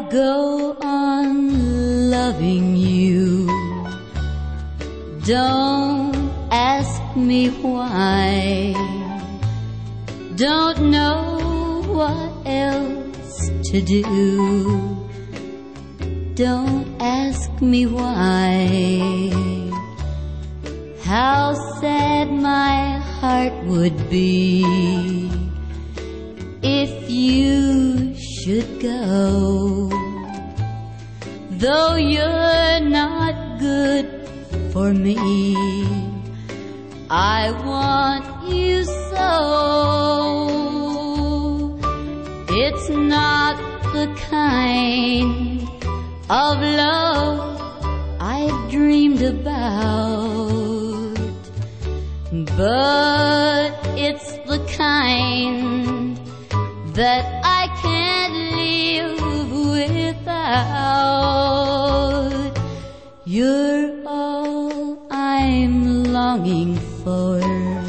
go on loving you. Don't ask me why. Don't know what else to do. Don't ask me why. How sad my heart would be if you should go. Though you're not good for me, I want you so. It's not the kind of love I've dreamed about, but it's the kind that I can't live without. You're all I'm longing for.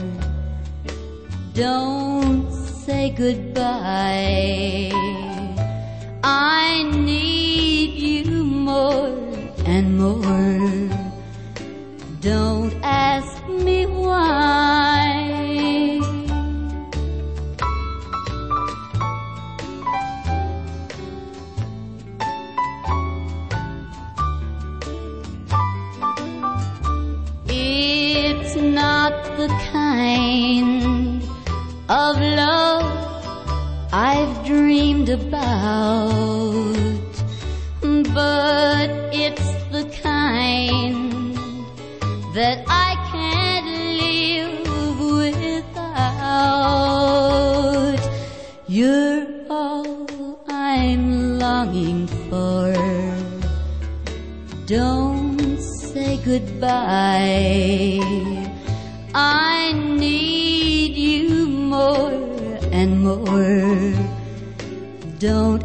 Don't say goodbye. I need you more and more. Don't ask me why. It's not the kind of love I've dreamed about, but it's the kind that I can't live without. You're all I'm longing for. Don't say goodbye. I need you more and more. Don't